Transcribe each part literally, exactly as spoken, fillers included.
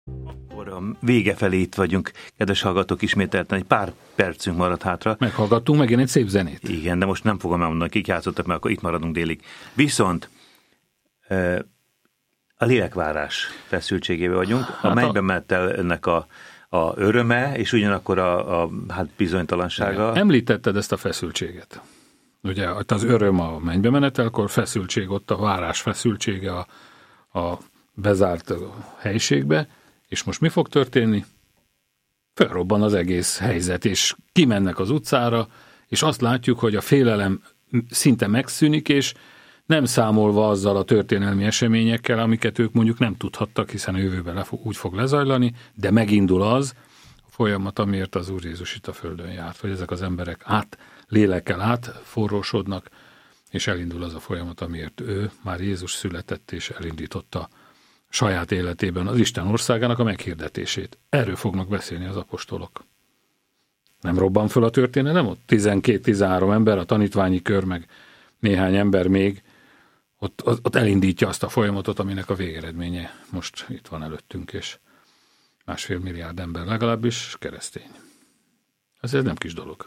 Akkor a vége felé itt vagyunk, kedves hallgatók, ismételten egy pár percünk maradt hátra. Meghallgattunk megint egy szép zenét. Igen, de most nem fogom elmondani, kik játszottak, mert akkor itt maradunk délig. Viszont a lélekvárás feszültségében vagyunk. A hát mennybe ment el ennek a, a öröme, és ugyanakkor a, a hát bizonytalansága. Igen. Említetted ezt a feszültséget. Ugye az öröm a mennybe menetelkor, feszültség ott, a várás feszültsége a, a bezárt helyiségbe, és most mi fog történni? Felrobban az egész helyzet, és kimennek az utcára, és azt látjuk, hogy a félelem szinte megszűnik, és nem számolva azzal a történelmi eseményekkel, amiket ők mondjuk nem tudhattak, hiszen a jövőben le fog, úgy fog lezajlani, de megindul az a folyamat, amiért az Úr Jézus itt a földön járt, hogy ezek az emberek át, lélekkel átforrósodnak, és elindul az a folyamat, amiért ő, már Jézus született, és elindította saját életében az Isten országának a meghirdetését. Erről fognak beszélni az apostolok. Nem robban föl a történelem? Ott tizenkét-tizenhárom ember, a tanítványi kör, meg néhány ember még, ott, ott elindítja azt a folyamatot, aminek a végeredménye most itt van előttünk, és másfél milliárd ember legalábbis keresztény. Ez, ez nem kis dolog.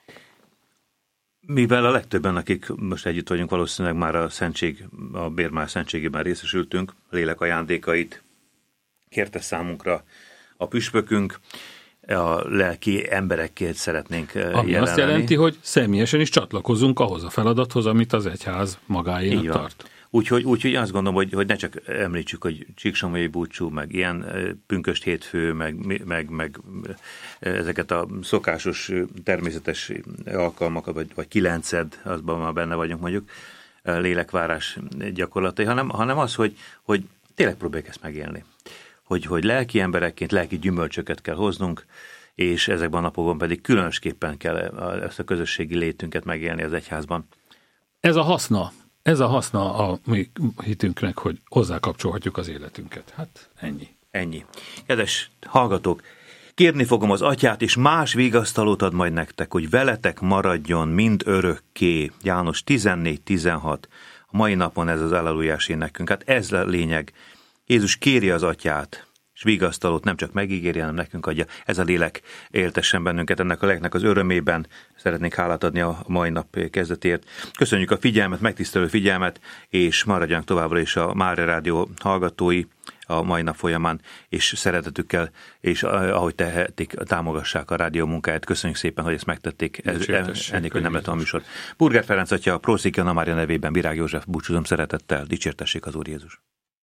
Mivel a legtöbben, akik most együtt vagyunk, valószínűleg már a szentség, a bérmál szentségében részesültünk, lélek ajándékait kérte számunkra a püspökünk, a lelki emberekként szeretnénk Ami jelenleni. azt jelenti, hogy személyesen is csatlakozunk ahhoz a feladathoz, amit az egyház magáénak tart. Úgyhogy úgy, azt gondolom, hogy, hogy ne csak említsük, hogy Csíksomlyai búcsú, meg ilyen pünkösd hétfő, meg, meg, meg ezeket a szokásos, természetes alkalmakat, vagy, vagy kilenced, azban már benne vagyunk mondjuk, lélekvárás gyakorlatai, hanem, hanem az, hogy, hogy tényleg próbáljuk ezt megélni. Hogy, hogy lelki emberekként lelki gyümölcsöket kell hoznunk, és ezekben a napokban pedig különösképpen kell ezt a közösségi létünket megélni az egyházban. Ez a haszna, ez a haszna a mi hitünknek, hogy hozzákapcsolhatjuk az életünket. Hát ennyi. Ennyi. Kedves hallgatók, kérni fogom az Atyát, és más vigasztalót ad majd nektek, hogy veletek maradjon mind örökké. János tizennégy tizenhat. A mai napon ez az allelujás énekünk. Hát ez a lényeg. Jézus kéri az Atyát, és vigasztalót nem csak megígéri, hanem nekünk adja. Ez a lélek éltessen bennünket ennek a léleknek az örömében. Szeretnék hálát adni a mai nap kezdetért. Köszönjük a figyelmet, megtisztelő figyelmet, és maradjanak továbbra is a Mária Rádió hallgatói a mai nap folyamán, és szeretetükkel, és ahogy tehetik, támogassák a rádió munkáját. Köszönjük szépen, hogy ezt megtették. Ez, ennélkül nem lett a műsor. Burger Ferenc atya, Prószék Anna Mária nevében Virág József búcsúzom szeretettel. Dicsértessék az Úr Jézus.